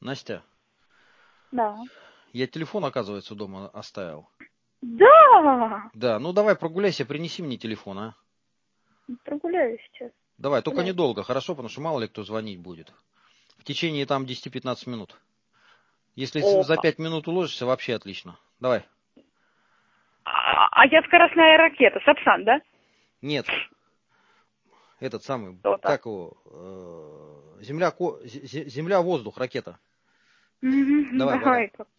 Настя, Да. я телефон, оказывается, дома оставил. Да! Да, ну давай прогуляйся, принеси мне телефон, а. Прогуляюсь сейчас. Давай, только Гуляю. недолго, хорошо? Потому что мало ли кто звонить будет. В течение там 10-15 минут. Если за Опа. 5 минут уложишься, вообще отлично. Давай. А я скоростная ракета, Сапсан, да? Нет, этот самый, Что-то. как его, Земля, воздух, ракета. Давай, пока. Давай.